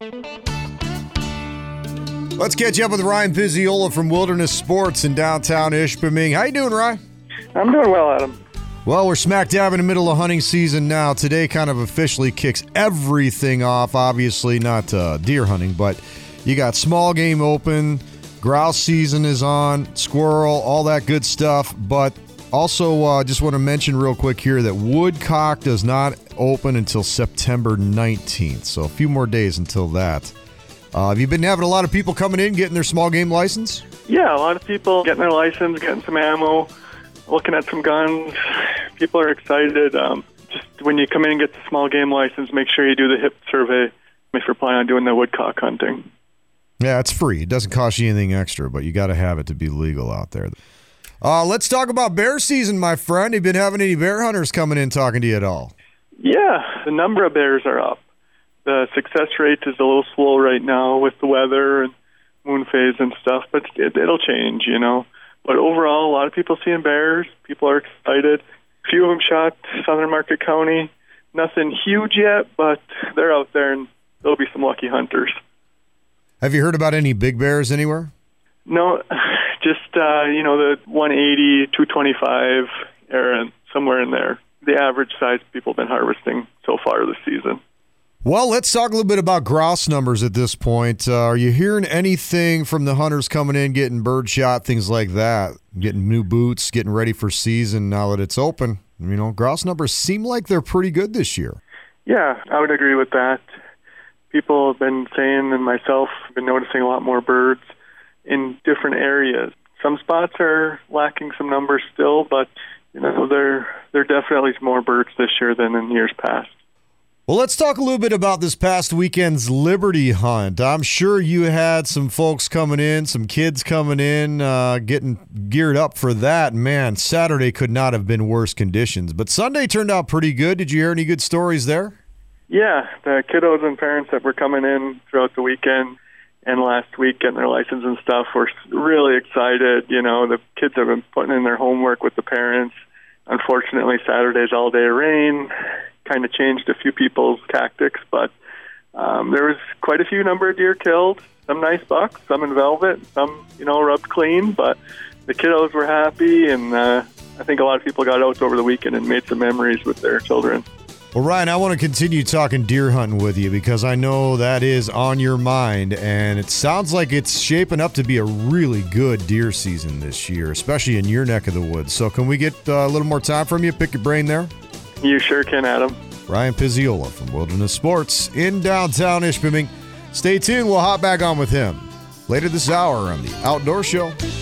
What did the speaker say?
Let's catch up with Ryan Pizziola from Wilderness Sports in downtown Ishpeming. How you doing, Ryan? I'm doing well, Adam. Well, we're smack dab in the middle of hunting season now. Today kind of officially kicks everything off. Obviously not deer hunting, but you got small game open, grouse season is on, squirrel, all that good stuff. But also just want to mention real quick here that woodcock does not open until September 19th. So a few more days until that. Have you been having a lot of people coming in getting their small game license? Yeah, a lot of people getting their license, getting some ammo, looking at some guns. People are excited. Just when you come in and get the small game license, make sure you do the hip survey if you're planning on doing the woodcock hunting. Yeah, it's free. It doesn't cost you anything extra, but you got to have it to be legal out there. Let's talk about bear season, my friend. Have you been having any bear hunters coming in talking to you at all? Yeah, the number of bears are up. The success rate is a little slow right now with the weather and moon phase and stuff, but it'll change, you know. But overall, a lot of people seeing bears. People are excited. A few of them shot Southern Market County. Nothing huge yet, but they're out there, and there'll be some lucky hunters. Have you heard about any big bears anywhere? No, just, the 180, 225 area, somewhere in there. The average size people have been harvesting so far this season. Well, let's talk a little bit about grouse numbers at this point. Are you hearing anything from the hunters coming in, getting bird shot, things like that, getting new boots, getting ready for season now that it's open? You know, grouse numbers seem like they're pretty good this year. Yeah, I would agree with that. People have been saying, and myself have been noticing a lot more birds in different areas. Some spots are lacking some numbers still, but there definitely more birds this year than in years past. Well, let's talk a little bit about this past weekend's Liberty Hunt. I'm sure you had some folks coming in, some kids coming in, getting geared up for that. Man, Saturday could not have been worse conditions, but Sunday turned out pretty good. Did you hear any good stories there? Yeah, the kiddos and parents that were coming in throughout the weekend and last week getting their license and stuff were really excited. You know, the kids have been putting in their homework with the parents. Unfortunately, Saturday's all-day rain kind of changed a few people's tactics, but there was quite a few number of deer killed, some nice bucks, some in velvet, some, rubbed clean, but the kiddos were happy, and I think a lot of people got out over the weekend and made some memories with their children. Well, Ryan, I want to continue talking deer hunting with you because I know that is on your mind, and it sounds like it's shaping up to be a really good deer season this year, especially in your neck of the woods. So can we get a little more time from you? Pick your brain there. You sure can, Adam. Ryan Pizziola from Wilderness Sports in downtown Ishpeming. Stay tuned. We'll hop back on with him later this hour on The Outdoor Show.